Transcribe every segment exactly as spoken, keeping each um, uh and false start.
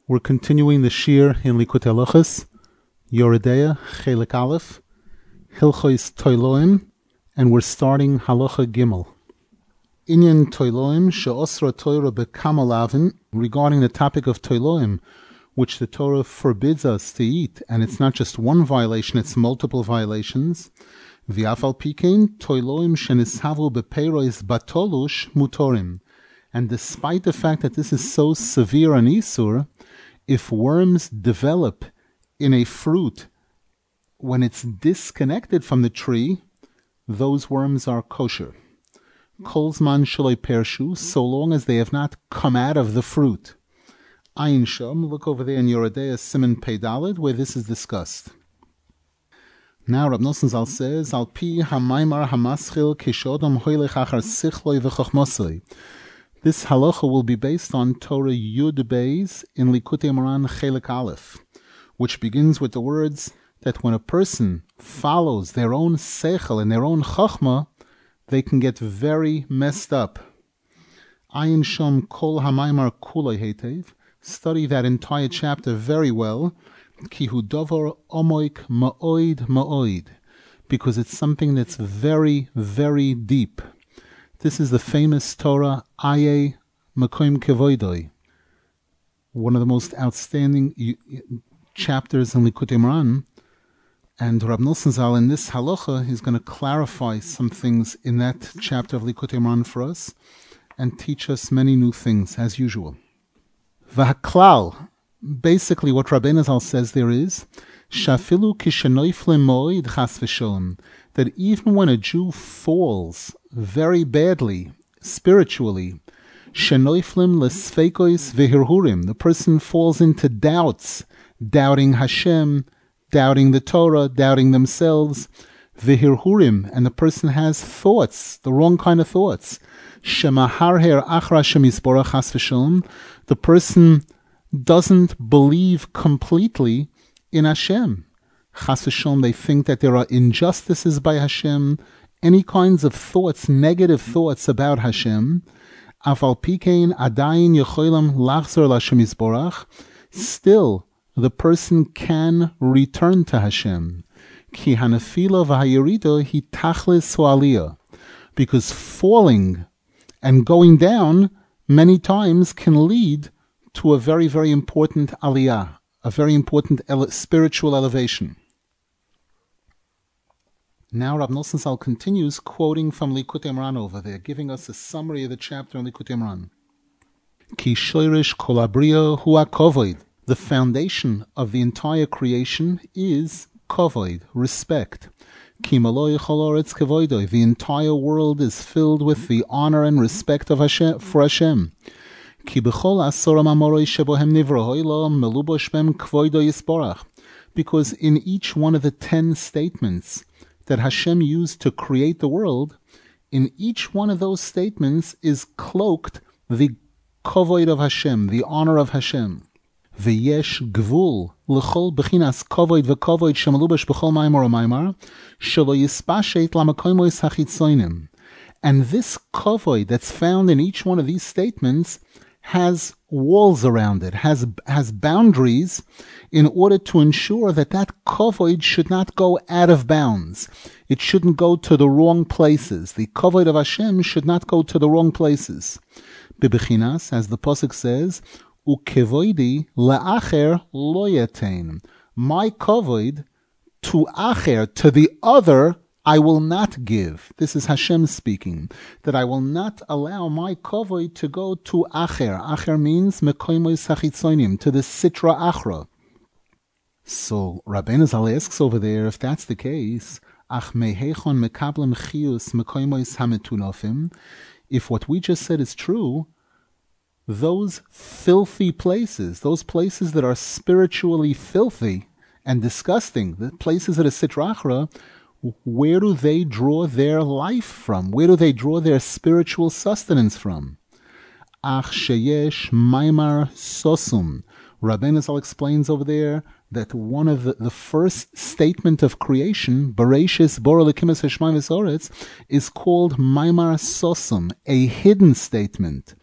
We're continuing the Shir in Likutei Halachos, Yoredeya, Chelik Aleph, Hilchos Toiloim, and we're starting Halacha Gimel. Inyan Toiloim she'osra Torah bekamal avin, regarding the topic of Toiloim, which the Torah forbids us to eat, and it's not just one violation, it's multiple violations. V'afal pikein Toiloim shenishavu bepeiros batolush mutorim. And despite the fact that this is so severe an isur, if worms develop in a fruit when it's disconnected from the tree, those worms are kosher. Kolzman shaloi pershu, so long as they have not come out of the fruit. Ayin Shom, look over there in Yoredeya Siman Pei Daled, where this is discussed. Now Rab Nosson Zal says, Al pi hamaymar hamaschil kishodam hoylech achar sichloi v'chochmosoi. This halacha will be based on Torah Yud Beis in Likutei Moran Chelik Aleph, which begins with the words that when a person follows their own seichel and their own chachma, they can get very messed up. Ayin Shom Kol Hamaymar Kulei Hetev. Study that entire chapter very well. Ki hu davar omoik ma'oid ma'oid, because it's something that's very, very deep. This is the famous Torah Aye Makoim Kevoidoi, one of the most outstanding chapters in Likutei Moran. And Rab Nosson Zal in this halacha is going to clarify some things in that chapter of Likutei Moran for us and teach us many new things, as usual. V'haklal, basically what Rabbeinu Zal says there is, Shafilu kishenoifle moed chas v'sholem, that even when a Jew falls very badly, spiritually, shenoiflim lesfeikois v'hirhurim, the person falls into doubts, doubting Hashem, doubting the Torah, doubting themselves, v'hirhurim, and the person has thoughts, the wrong kind of thoughts, shemaharher achra shemizborach chas v'sholem, the person doesn't believe completely in Hashem. Chas v'sholem, they think that there are injustices by Hashem, any kinds of thoughts, negative thoughts about Hashem. Afal pikein adayin yecholam lachzor l'Hashem yisborach. Still, the person can return to Hashem. Ki hanefila v'hayirida hi tachlis aliyah, because falling and going down many times can lead to a very, very important aliyah, a very important ele- spiritual elevation. Now Rab Nosson Zal continues quoting from Likutei Moran over there, giving us a summary of the chapter in Likutei Moran. Ki shoirish kol habriya hu hakovod. The foundation of the entire creation is kovod, respect. Ki maloi chol haaretz kevoidoi. The entire world is filled with the honor and respect of Hashem, for Hashem. Ki b'chol asoram amoroi shebohem nivrohoi lo melubosh bem kvoidoi yisborach. Because in each one of the ten statements that Hashem used to create the world, in each one of those statements is cloaked the kovod of Hashem, the honor of Hashem. V'yesh gvul l'chol b'chinas kovod v'kovod shemelubash b'chol maimar u'maimar shelo yispashet lamakoymos hachitzonim. And this kovod that's found in each one of these statements has walls around it, has has boundaries, in order to ensure that that kovod should not go out of bounds. It shouldn't go to the wrong places. The kovod of Hashem should not go to the wrong places. Bibechinas, as the pasuk says, ukevoidi la'acher lo yatein. My kovod to acher, to the other, I will not give. This is Hashem speaking, that I will not allow my kovod to go to acher. Acher means mekoymos hachitzonim, to the sitra achra. So Rabbeinu Zal asks over there, if that's the case, ach mehechon mekablem chiyus mekoymos hametunofim, if what we just said is true, those filthy places, those places that are spiritually filthy and disgusting, the places that are sitra achra, where do they draw their life from? Where do they draw their spiritual sustenance from? Ach sheyesh maimar sosum. Rabbeinu Zal explains over there that one of the, the first statement of creation, Bereshis Bora Lekimas Hashmayim V'Soretz, is called maimar sosum, a hidden statement.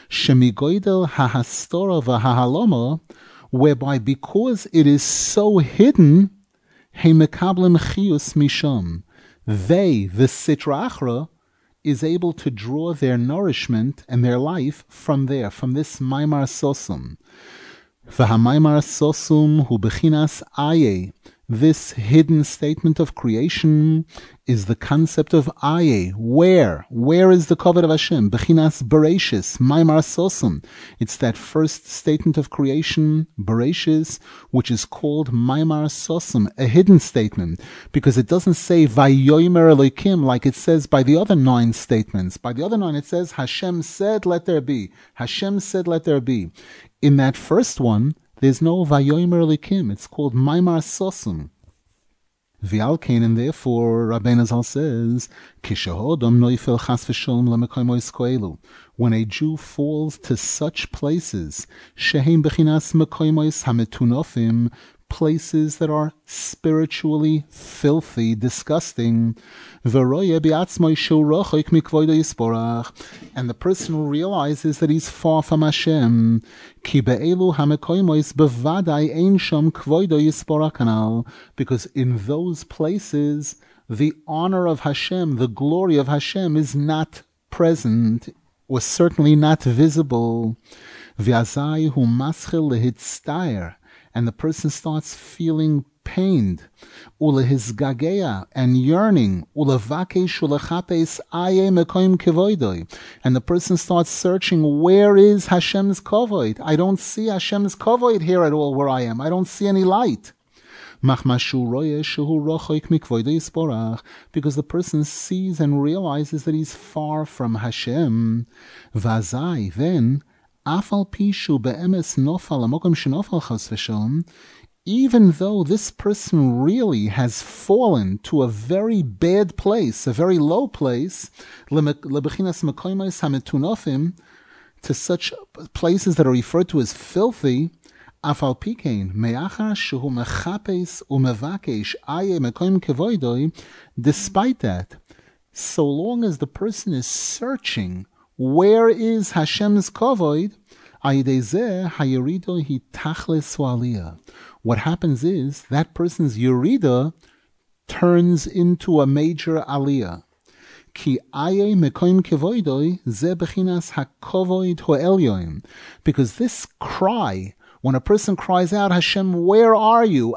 Shemigoidel hahastora v'hahaloma, whereby because it is so hidden, he mekablim chiyus misham, they, the Sitra Achra, is able to draw their nourishment and their life from there, from this Maimar Sosum. V'hamaimar Sosum hu bechinas aye. This hidden statement of creation is the concept of aye. Where? Where is the covet of Hashem? Bechinas Bereshis, Maimar Sosum. It's that first statement of creation, Bereshis, which is called Maimar Sosum, a hidden statement, because it doesn't say Vayomer Elokim like it says by the other nine statements. By the other nine it says Hashem said, let there be. Hashem said, let there be. In that first one, there's no Vayomer Elokim. It's called Maimar Sosum. V'alkein, and therefore, Rabbeinu Zal says, Kishahodom noifel chas v'sholom lemekoymois koelu. When a Jew falls to such places, shehem bechinas mekoymois hametunofim, places that are spiritually filthy, disgusting, v'roye bi'atzmoi shu rochoik mikvoido yisporach, and the person realizes that he's far from Hashem, ki be'elu hamekoymois bevadai ein shom kvoido yisporach kanal, because in those places the honor of Hashem, the glory of Hashem is not present, or certainly not visible. V'azai hu maschil lehitztair, and the person starts feeling pained, ulehizgageya, and yearning, ulevakesh ulechapes aye mekoim kevoidoi, and the person starts searching, where is Hashem's kovoid? I don't see Hashem's kovoid here at all where I am. I don't see any light. Because the person sees and realizes that he's far from Hashem. Vazai, then, even though this person really has fallen to a very bad place, a very low place, to such places that are referred to as filthy, despite that, so long as the person is searching, where is Hashem's kovoid? What happens is that person's yerida turns into a major aliyah. Because this cry, when a person cries out, Hashem, where are you?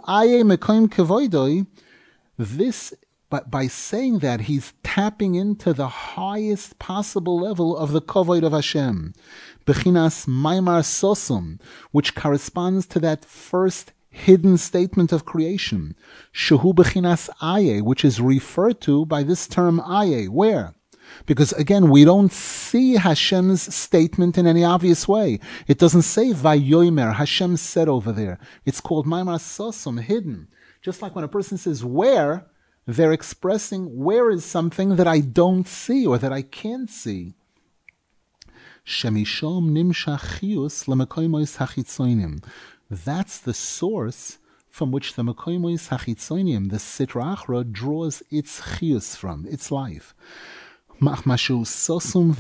This, but by saying that, he's tapping into the highest possible level of the kovoid of Hashem, bechinas maimar sosum, which corresponds to that first hidden statement of creation, shehu bechinas aye, which is referred to by this term aye. Where? Because again, we don't see Hashem's statement in any obvious way. It doesn't say Vayomer, Hashem said over there. It's called Maimar Sosum, hidden. Just like when a person says where, they're expressing where is something that I don't see or that I can't see. Shemishom nimshach chiyus lemekoymois hachitzonim. That's the source from which the mekoymois hachitzonim, the Sitra Achra, draws its chiyus from, its life. Because of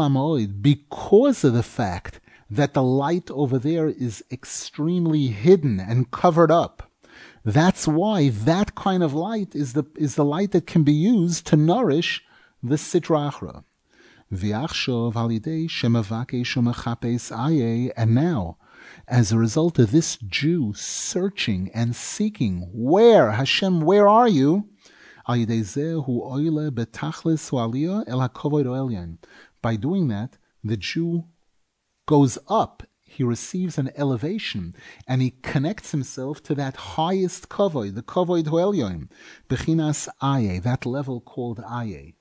the fact that the light over there is extremely hidden and covered up. That's why that kind of light is the is the light that can be used to nourish the Sitra Achra. And now, as a result of this Jew searching and seeking, where, Hashem, where are you? By doing that, the Jew goes up, he receives an elevation, and he connects himself to that highest kavod, the kavod ho'elyon, bechinas aye, that level called aye.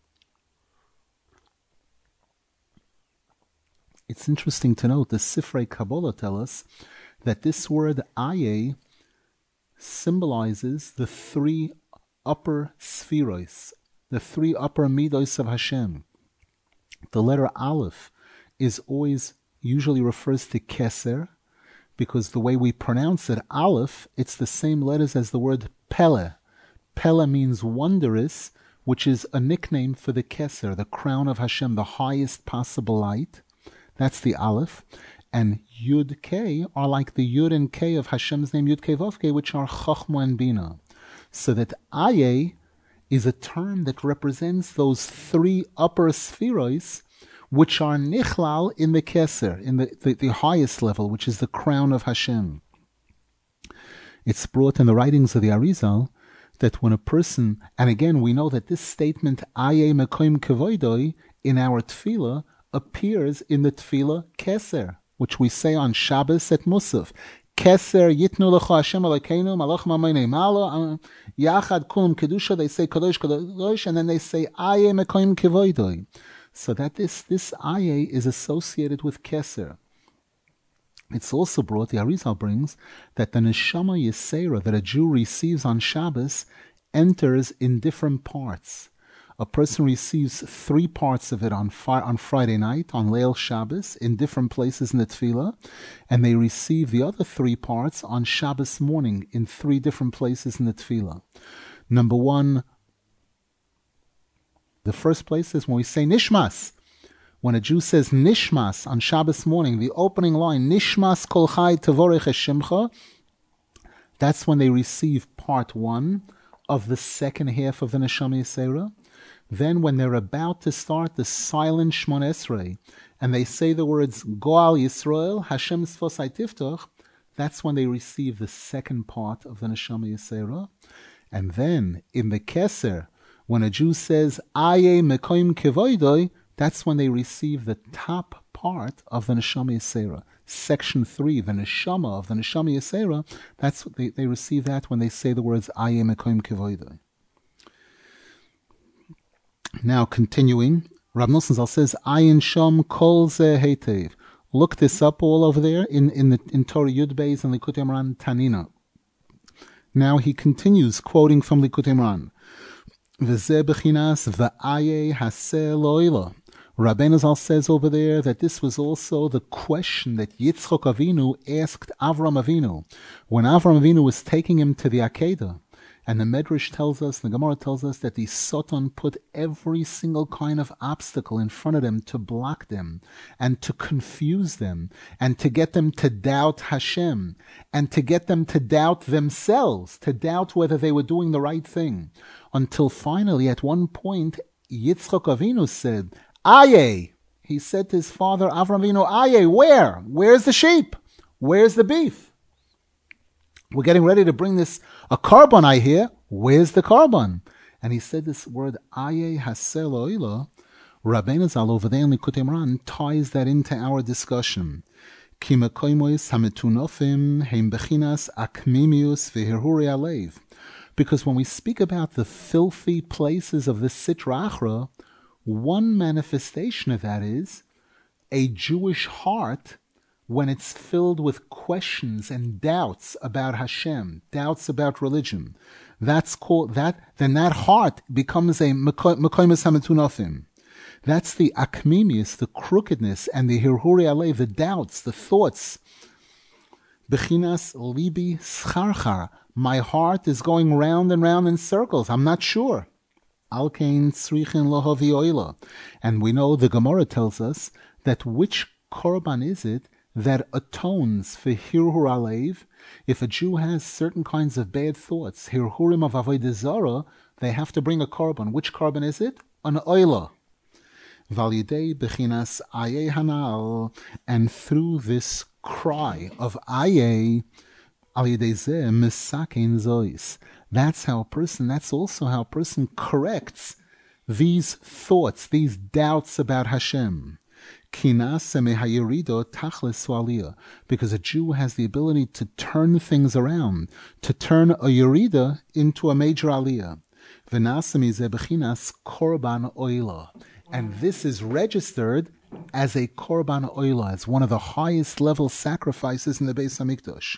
It's interesting to note, the Sifrei Kabbalah tell us that this word aye symbolizes the three upper spheros, the three upper midos of Hashem. The letter Aleph is always, usually refers to Keser, because the way we pronounce it, Aleph, it's the same letters as the word Pele. Pele means wondrous, which is a nickname for the Keser, the crown of Hashem, the highest possible light. That's the Aleph. And Yud K are like the Yud and K of Hashem's name, Yud K Vav K, which are Chachma and Bina. So that Aye is a term that represents those three upper spheroids, which are Nichlal in the Keser, in the, the, the highest level, which is the crown of Hashem. It's brought in the writings of the Arizal that when a person, and again we know that this statement, Aye Mekoim Kevoidoi, in our Tefillah, appears in the Tefillah Keser, which we say on Shabbos at Musaf. Keser Yitnu Lecho Hashem Elokeinu Malach Mamonei Malo Yachad Kulum Kedusha. They say Kadosh Kadosh, and then they say Aye Mekoim Kevoidoi. So that this this Aye is associated with Keser. It's also brought, the Arizal brings, that the Neshama Yisera that a Jew receives on Shabbos enters in different parts. A person receives three parts of it on fi- on Friday night, on Leil Shabbos, in different places in the Tefillah, and they receive the other three parts on Shabbos morning in three different places in the Tefillah. Number one, the first place is when we say Nishmas. When a Jew says Nishmas on Shabbos morning, the opening line, Nishmas kol chai tevorech hashemcha, that's when they receive part one of the second half of the Neshama Yisera. Then when they're about to start the silent Shmon Esrei, and they say the words Goal Yisrael, Hashem Sfosai Tiftoch, that's when they receive the second part of the Neshama Yisera. And then in the Keser, when a Jew says Aye Mekoim Kevoidoi, that's when they receive the top part of the Neshama Yisera. Section three, the Neshama of the Neshama Yisera, that's what they, they receive that when they say the words Aye Mekoim Kevoidoi. Now continuing, Rav Nosson Zal says, Ayin Shom Kol Ze Heitev. Look this up all over there in, in the in Torah Yud Beis and Likutei Moharan Tanina. Now he continues quoting from Likutei Moharan. V'zeh bechinas v'aye haseh lo'ila. Rabbeinu Zal says over there that this was also the question that Yitzchok Avinu asked Avram Avinu when Avram Avinu was taking him to the Akedah. And the Medrash tells us, the Gemara tells us that the Satan put every single kind of obstacle in front of them to block them and to confuse them and to get them to doubt Hashem and to get them to doubt themselves, to doubt whether they were doing the right thing. Until finally, at one point, Yitzchok Avinu said, Aye. He said to his father, Avram Avinu, Aye, where? Where's the sheep? Where's the beef? We're getting ready to bring this, a carbon I hear. Where's the carbon? And he said this word, Aye haseh lo'ila. Rabbeinu Zal over there in Likutei Moharan ties that into our discussion. Ki mekoimos hametunofim heim bechinas akmimius v'hirhuri alev. Because when we speak about the filthy places of the Sitra Achra, one manifestation of that is a Jewish heart when it's filled with questions and doubts about Hashem, doubts about religion. That's called that. Then that heart becomes a mekoimus hametunofim. That's the akmimius, the crookedness, and the hirhuri alei, the doubts, the thoughts. Bechinas libi scharchar. My heart is going round and round in circles. I'm not sure. Alkein tzrichin lohavi oila. And we know the Gemara tells us that which korban is it that atones for hirhur alev. If a Jew has certain kinds of bad thoughts, hirhurim of avodah zarah, they have to bring a korban. Which korban is it? An oila. Validei bechinas aye hanal, and through this cry of aye, alidei zeh misakein zois. That's how a person. That's also how a person corrects these thoughts, these doubts about Hashem. Because a Jew has the ability to turn things around, to turn a Yerida into a major Aliyah. And this is registered as a Korban Oila, as one of the highest level sacrifices in the Beis HaMikdash.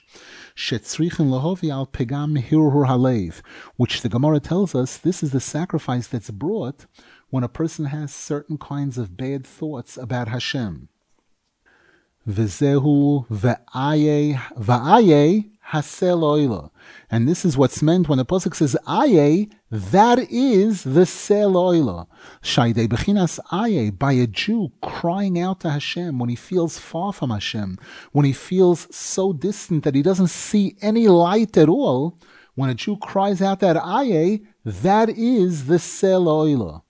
Which the Gemara tells us, this is the sacrifice that's brought when a person has certain kinds of bad thoughts about Hashem. V'zehu v'aye v'aye hasel oila. And this is what's meant when the pasuk says aye, that is the sel oila. Shaydei bechinas aye, by a Jew crying out to Hashem when he feels far from Hashem, when he feels so distant that he doesn't see any light at all. When a Jew cries out that aye, that is the sel oila.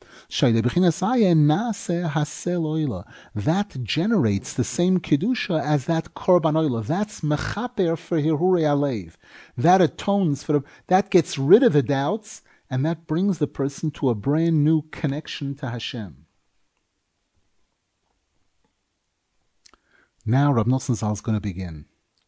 That generates the same kedusha as that korban oila. That's mechaper for hirurei alev. That atones for the, that gets rid of the doubts, and that brings the person to a brand new connection to Hashem. Now Rab Nosson Zal is going to begin.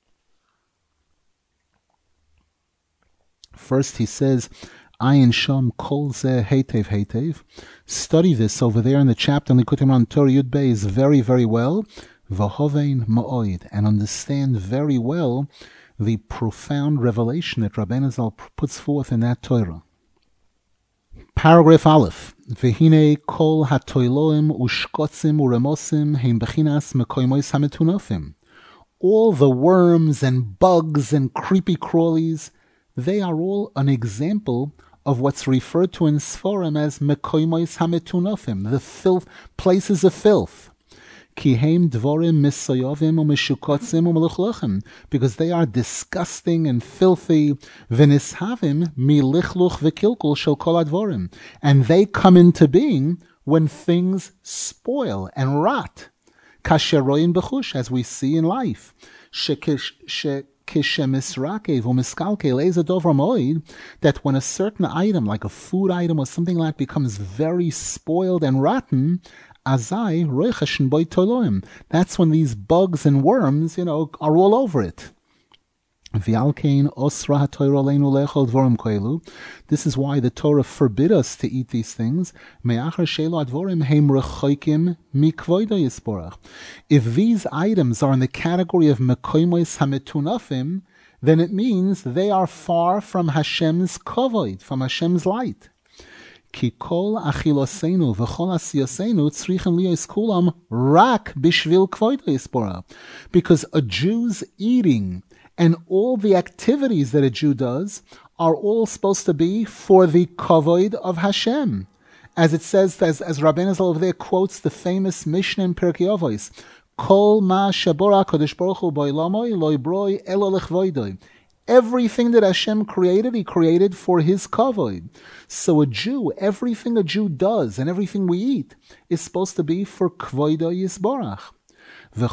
First he says, Ayin Sham Kol Zeh Heitev Heitev. Study this over there in the chapter on Likutei Moharan Torah Yud Beis very, very well. V'hovein Ma'oid. And understand very well the profound revelation that Rabbeinu Zal puts forth in that Torah. Paragraph Aleph. V'hinei kol hatoiloim ushkotzim uremosim heim bechinas mekoimois hametunofim. All the worms and bugs and creepy crawlies, they are all an example of what's referred to in Sforim as mekoimois hametunofim, the filth, places of filth. Kiheim dvorim misoyovim u'mishukotzim u'meluchluchim, because they are disgusting and filthy. V'nishavim milichluch v'kilkul shel kol advorim, and they come into being when things spoil and rot. Kasheroyin b'chush, as we see in life. Shekish that when a certain item, like a food item or something like that, becomes very spoiled and rotten, that's when these bugs and worms, you know, are all over it. This is why the Torah forbid us to eat these things. If these items are in the category of mekoimois hametunafim, then it means they are far from Hashem's kavod, from Hashem's light. Because a Jew's eating and all the activities that a Jew does are all supposed to be for the kavod of Hashem. As it says, as, as Rabbeinu Zal over there quotes the famous Mishnah in Pirkei Avos, Kol ma shabora kadosh baruch hu ba'olamoi lo ibroi elo lechvoidoi. Everything that Hashem created, He created for His kavod. So a Jew, everything a Jew does and everything we eat is supposed to be for kvoido yisborach. And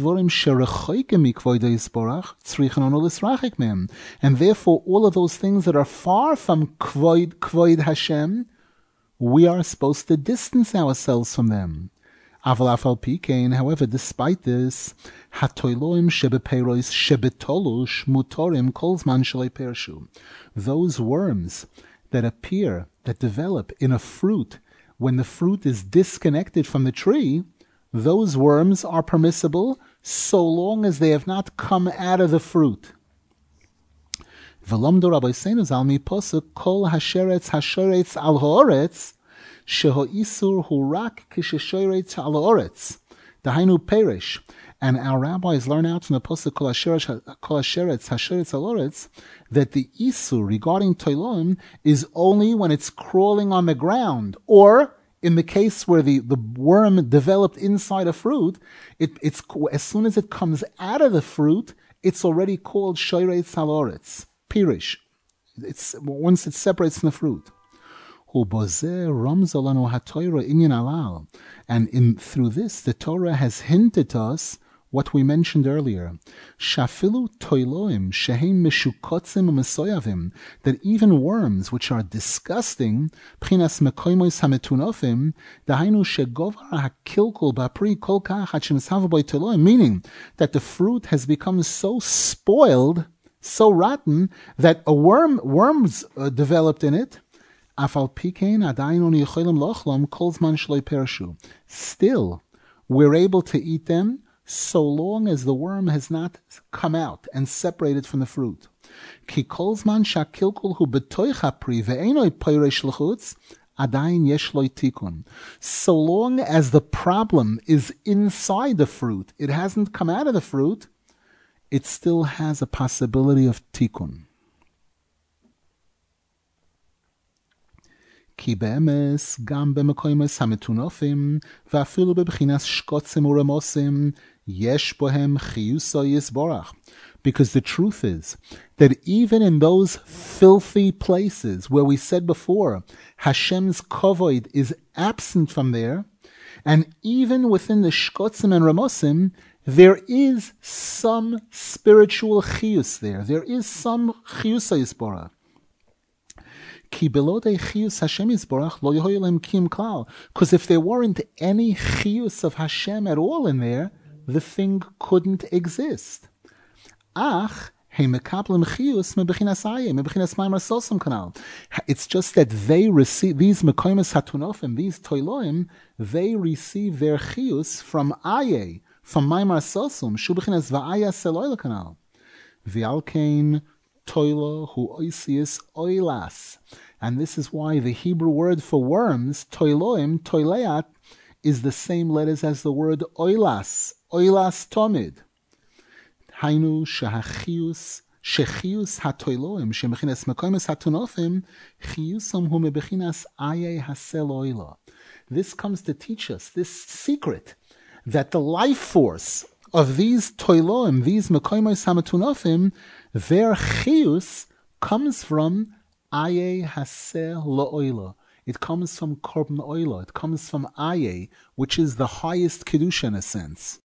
therefore, all of those things that are far from kvoid, kvoid Hashem, we are supposed to distance ourselves from them. However, despite this, those worms that appear, that develop in a fruit, when the fruit is disconnected from the tree, those worms are permissible so long as they have not come out of the fruit. V'lomdo Rabbeinu Zal mi posuk kol hasheretz hasheretz al haaretz sheho isur hu rak k'shesheretz al haaretz dahainu perish. And our rabbis learn out from the posuk kol hasheretz hasheretz al haaretz that the isur regarding toilon is only when it's crawling on the ground, or in the case where the, the worm developed inside a fruit, it, it's as soon as it comes out of the fruit, it's already called shoyrei haaretz, pirish. It's once it separates from the fruit. And in through this, the Torah has hinted to us what we mentioned earlier, shafilu toiloim shehem meshukotzim u'mesoyavim, that even worms which are disgusting, pchinas mekoimois hametunofim, dahainu shegovar hakilkul bapri kol kach hachinsav by toiloim, meaning that the fruit has become so spoiled, so rotten that a worm worms uh, developed in it. Afal pikein adayin oni yochelim lochlom kol zman shloi perishu. Still, we're able to eat them so long as the worm has not come out and separated from the fruit. Ki kol zman shakilkul hu betoich hapri ve'enoi peiresh l'chutz, adayin yesh lo tikun. So long as the problem is inside the fruit, it hasn't come out of the fruit, it still has a possibility of tikkun. כי באמס, גם במקומות המטונפים, ואפילו בבחינת שקוצים ורמוסים, יש בהם חיוסו יסבורך. Because the truth is that even in those filthy places where we said before, Hashem's kavod is absent from there, and even within the shkotzim and ramosim, there is some spiritual chiyus there. There is some chiyus yisborach. Because if there weren't any chiyus of Hashem at all in there, the thing couldn't exist. Ach, it's just that they receive, these mekoymes hatunofim, these toiloim, they receive their chiyus from aye, from maimar sosum, shu bechinas va'aya seloil kanal. V'alkein toilo hu oisius oilas. And this is why the Hebrew word for worms, toiloim, toileat, is the same letters as the word oilas, oilas tomid. Hainu shehachius, shechius hatoiloim, shemechinas mekoymes hatunofim, chiusam hu mebechinas aye hasel oila. This comes to teach us this secret, that the life force of these toiloim, these mekoymes hamatunofim, their chius comes from aye hasel lo'oila. It comes from korban oila. It comes from aye, which is the highest kedusha in a sense.